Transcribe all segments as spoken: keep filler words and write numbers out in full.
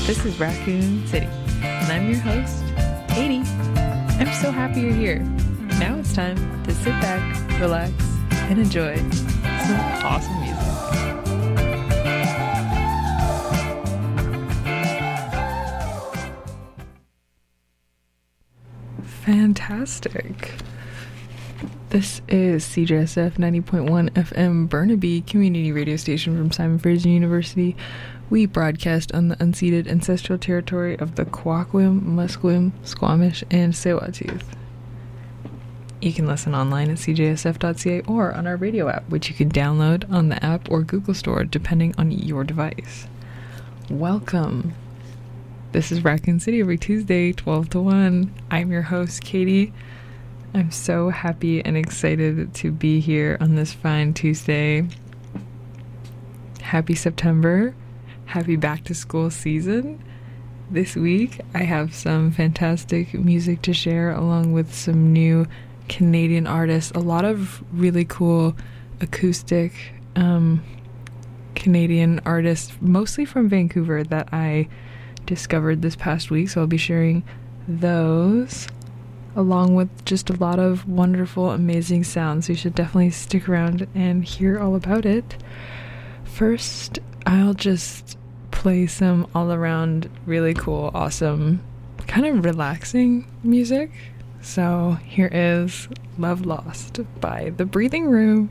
This is Raccoon City, and I'm your host, Katie. I'm so happy you're here. Now it's time to sit back, relax, and enjoy some awesome music. Fantastic. This is C J S F ninety point one F M Burnaby community radio station from Simon Fraser University. We broadcast on the unceded ancestral territory of the Kwakwim, Musqueam, Squamish, and Tsleil-Waututh. You can listen online at c j s f dot c a or on our radio app, which you can download on the app or Google Store, depending on your device. Welcome. This is Raccoon City every Tuesday, twelve to one. I'm your host, Katie. I'm so happy and excited to be here on this fine Tuesday. Happy September. Happy back to school season. This week I have some fantastic music to share along with some new Canadian artists. A lot of really cool acoustic um, Canadian artists, mostly from Vancouver, that I discovered this past week. So I'll be sharing those along with just a lot of wonderful, amazing sounds. So you should definitely stick around and hear all about it. First, I'll just play some all-around really cool, awesome, kind of relaxing music. So here is Love Lost by The Breathing Room.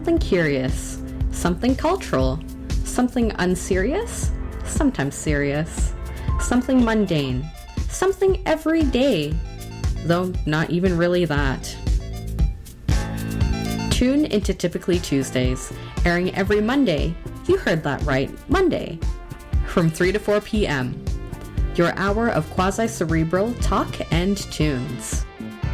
something curious, something cultural, something unserious, sometimes serious, something mundane, something everyday, though not even really that. Tune into Typically Tuesdays, airing every Monday. You heard that right, Monday, from three to four p.m. Your hour of quasi-cerebral talk and tunes.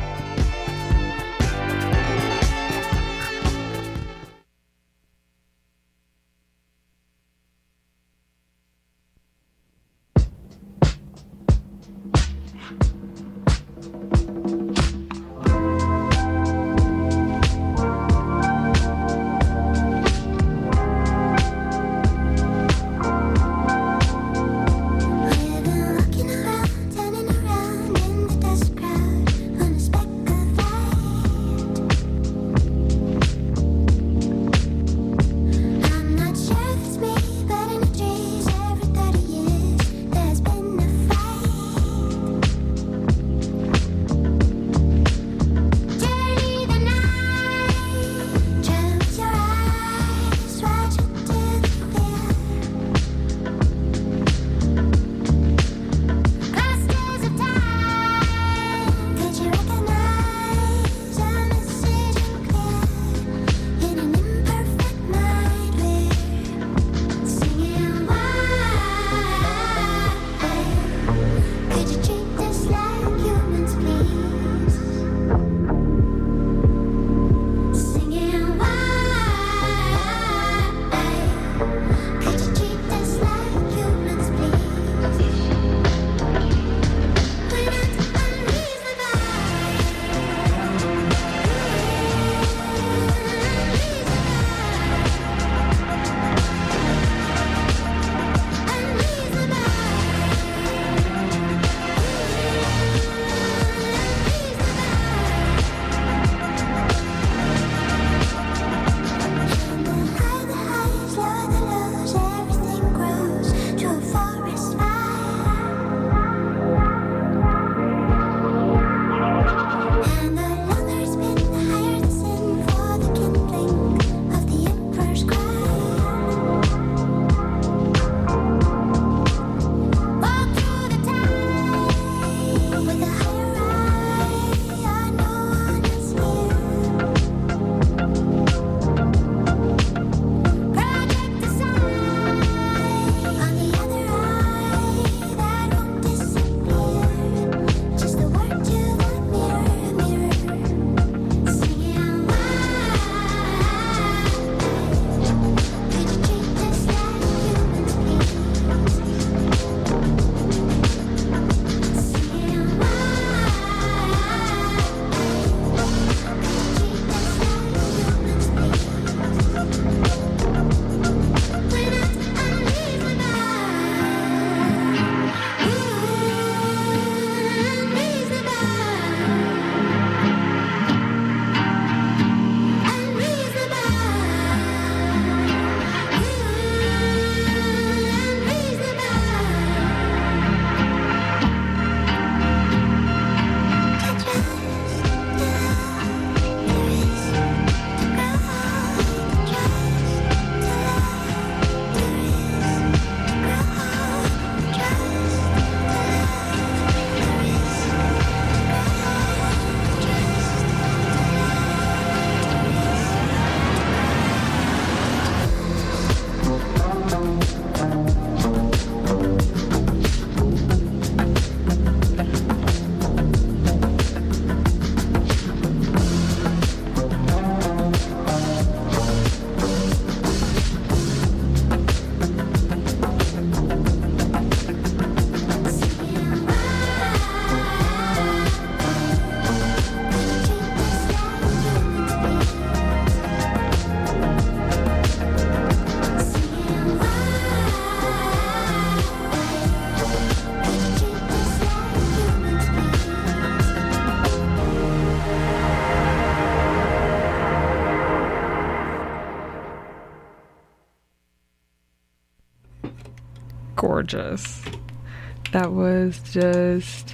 gorgeous. That was just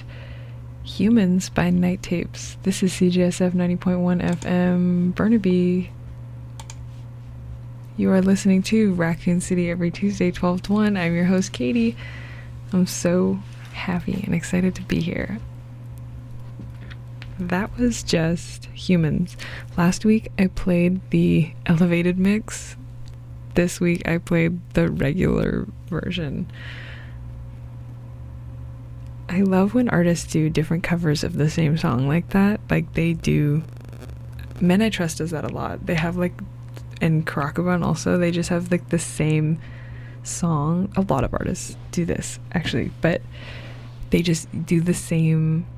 Humans by Night Tapes. This is C J S F ninety point one F M Burnaby. You are listening to Raccoon City every Tuesday, twelve to one. I'm your host, Katie. I'm so happy and excited to be here. That was just Humans. Last week, I played the elevated mix. This week, I played the regular version. I love when artists do different covers of the same song like that. Like they do... Men I Trust does that a lot. They have like... And Karakubon also, they just have like the same song. A lot of artists do this, actually. But they just do the same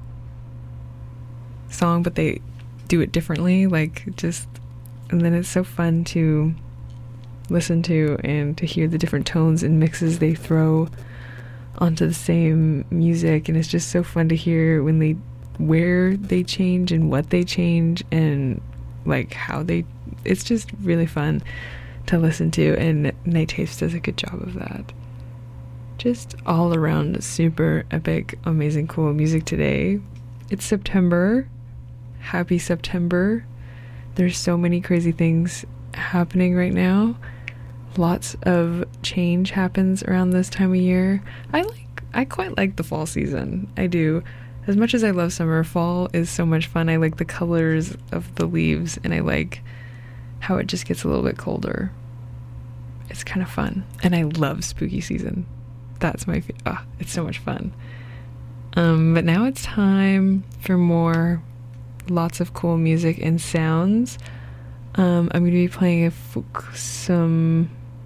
song, but they do it differently. Like just... And then it's so fun to listen to and to hear the different tones and mixes they throw onto the same music, and it's just so fun to hear when they where they change and what they change and like how they it's just really fun to listen to, and Night Tapes does a good job of that. Just all around super epic, amazing, cool music today. It's September. Happy September. There's so many crazy things happening right now. Lots of change happens around this time of year. I like, I quite like the fall season. I do. As much as I love summer, fall is so much fun. I like the colors of the leaves, and I like how it just gets a little bit colder. It's kind of fun. And I love spooky season. That's my, fa- oh, it's so much fun. Um, but now it's time for more, lots of cool music and sounds. Um, I'm going to be playing a folk, some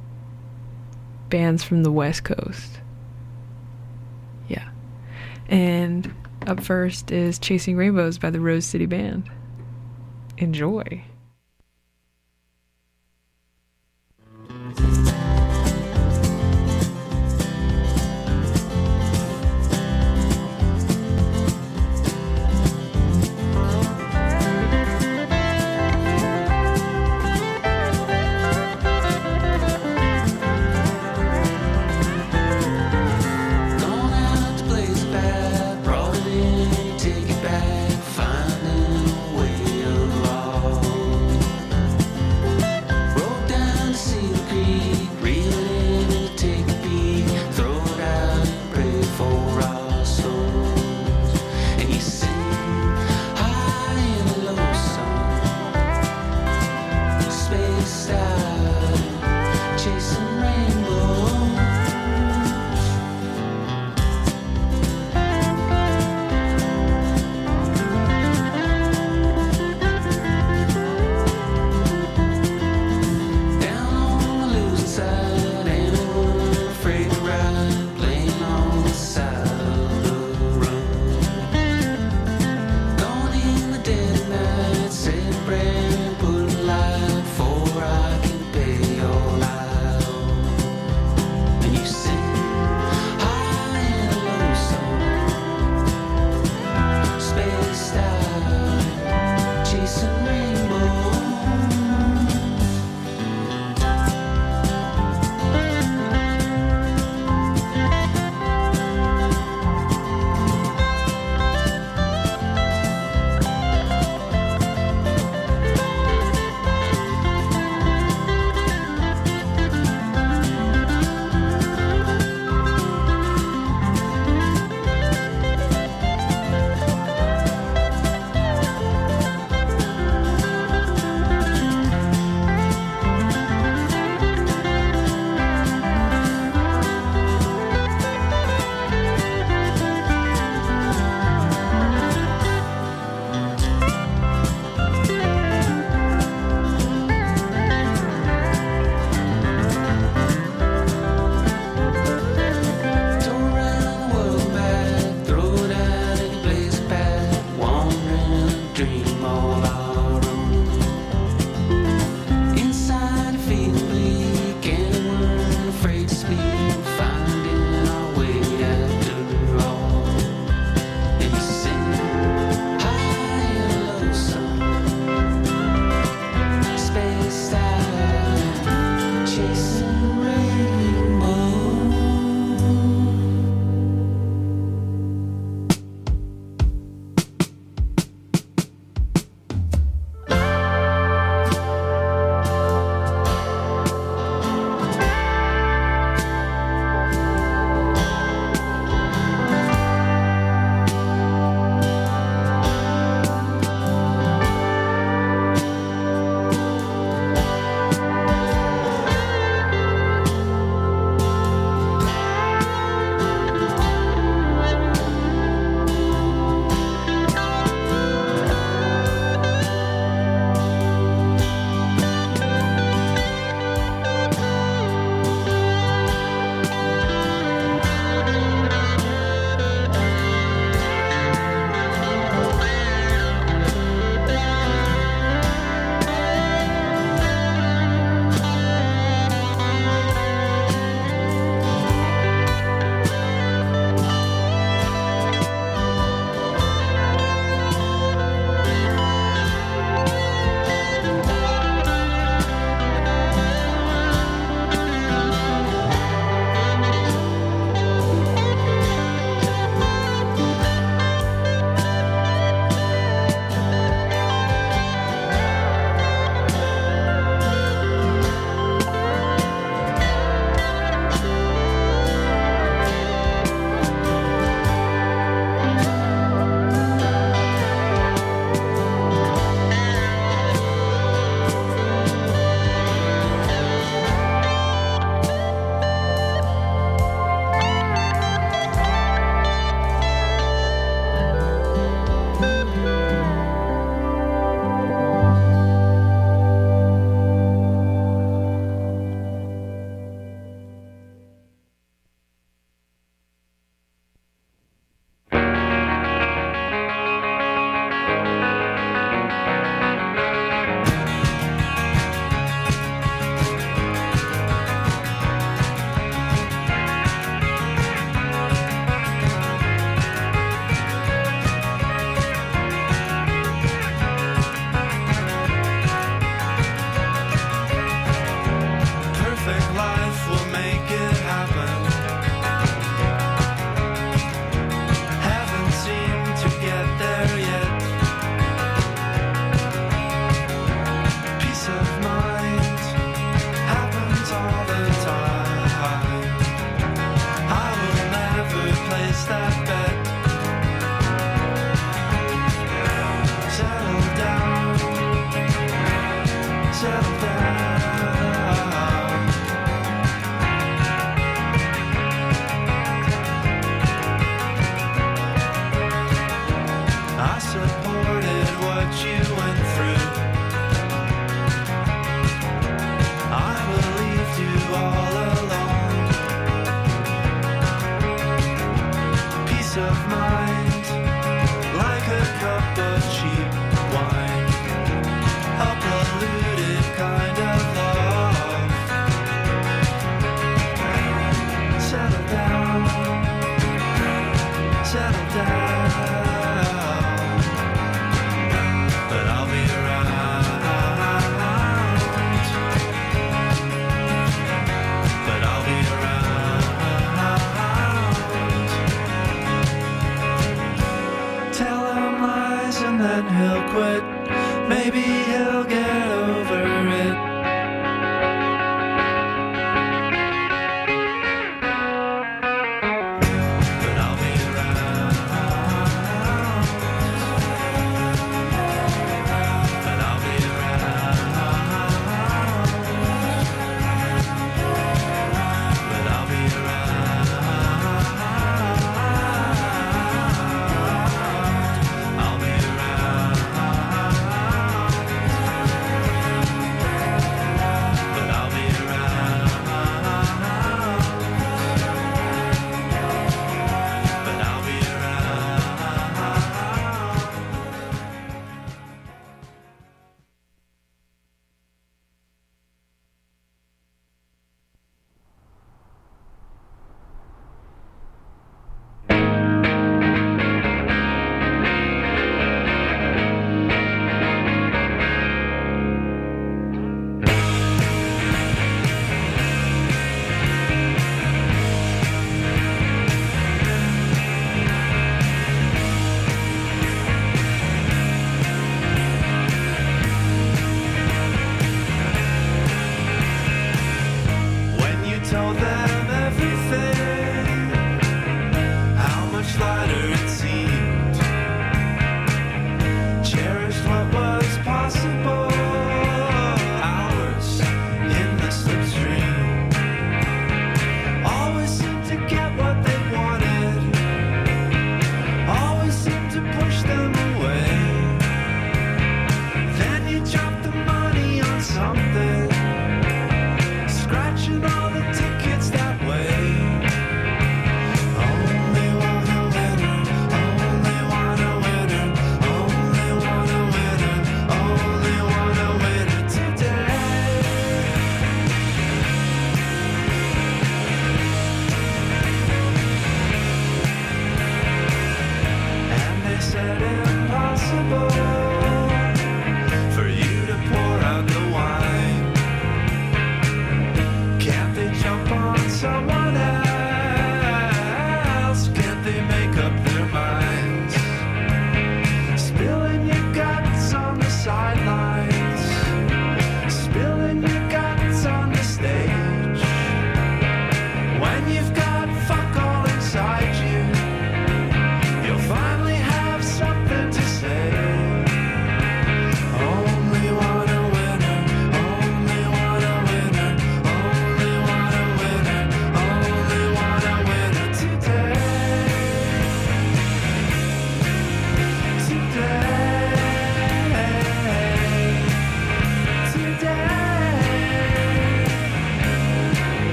bands from the West Coast. Yeah. And up first is Chasing Rainbows by the Rose City Band. Enjoy. Put life for I can pay all out.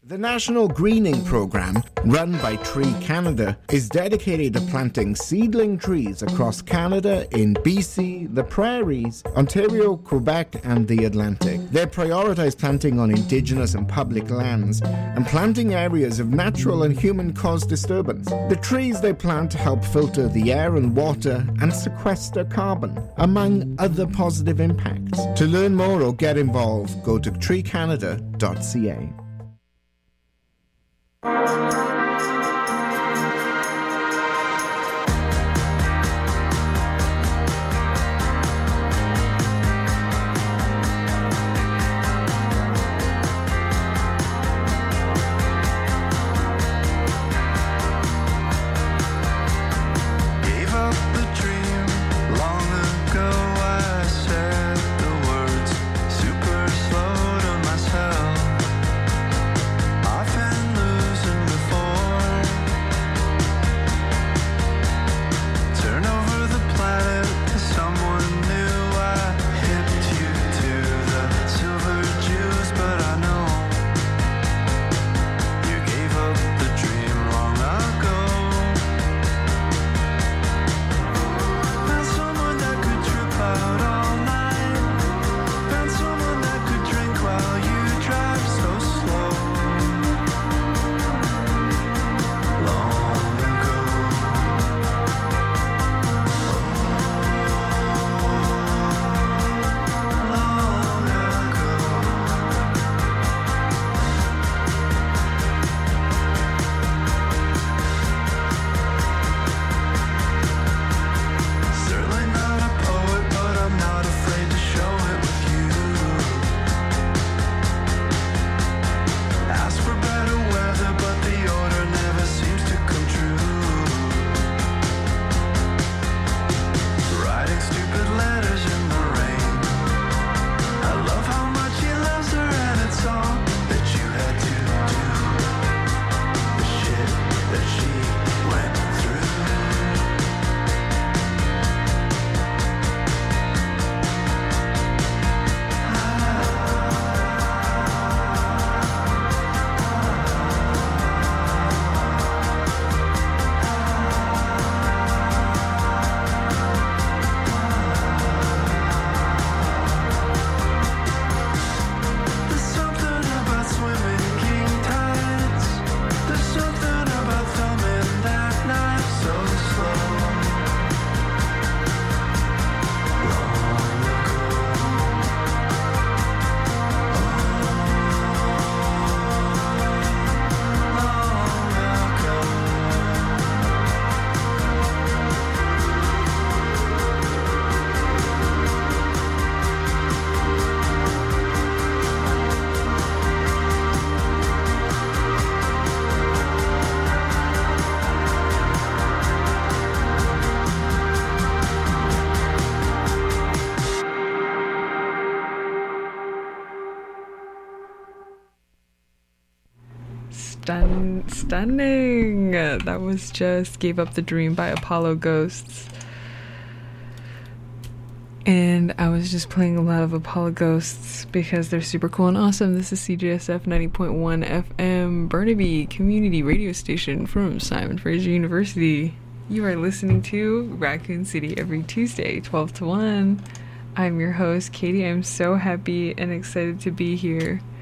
The National Greening Programme, run by Tree Canada, is dedicated to planting seedling trees across Canada in B C, the Prairies, Ontario, Quebec and the Atlantic. They prioritise planting on Indigenous and public lands and planting areas of natural and human-caused disturbance. The trees they plant help filter the air and water and sequester carbon, among other positive impacts. To learn more or get involved, go to tree canada dot c a. Stun- stunning. That was just Gave Up the Dream by Apollo Ghosts. And I was just playing a lot of Apollo Ghosts because they're super cool and awesome. This is C J S F ninety point one F M, Burnaby Community Radio Station from Simon Fraser University. You are listening to Raccoon City every Tuesday, twelve to one. I'm your host, Katie. I'm so happy and excited to be here.